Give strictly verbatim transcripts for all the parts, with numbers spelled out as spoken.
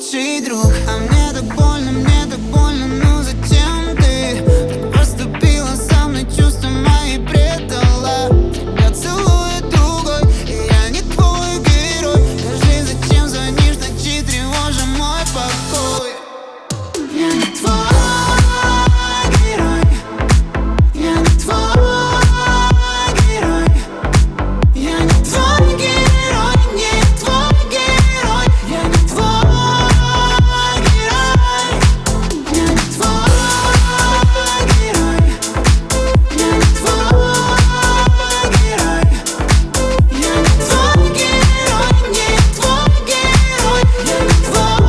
лучший друг. А мне так больно, мне так больно, ну зачем ты так поступила со мной, чувства мои предала? Тебя целует другой, и я не твой герой. Скажи, зачем звонишь ночи, тревожа мой покой? Я не твой герой, я не твой герой, я не твой герой, не твой герой, я не твой герой, я не твой герой, я не твой герой, я не твой герой, не твой герой, я не твой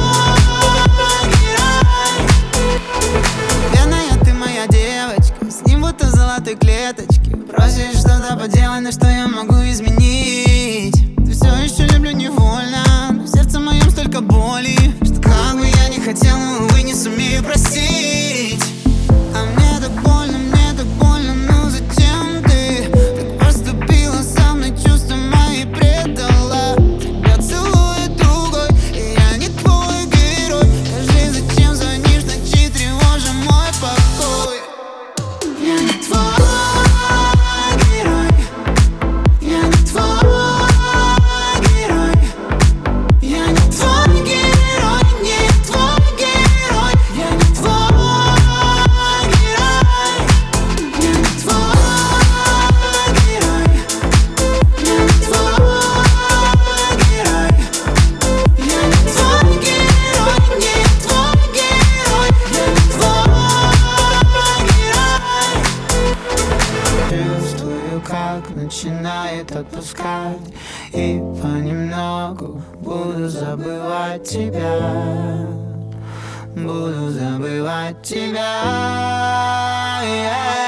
герой. Бедная ты моя девочка, с ним будто в золотой клеточке. Просишь что-то поделать, но что я могу изменить? Ты все еще люблю невольно, но в сердце моем столько боли, что как бы я не хотел, но увы не сумею простить. А мне так больно, мне так больно, ну зачем ты так поступила со мной, чувства мои предала? Тебя целует другой, и я не твой герой. Скажи, зачем звонишь ночи, тревожа мой покой? Я не твой герой, я не твой герой, я не твой герой, не твой герой, я не твой герой, я не твой герой, я не твой герой, я не твой герой, не твой герой, я не твой герой. Чувствую, как начинает отпускать, и понемногу буду забывать тебя, буду забывать тебя. Yeah.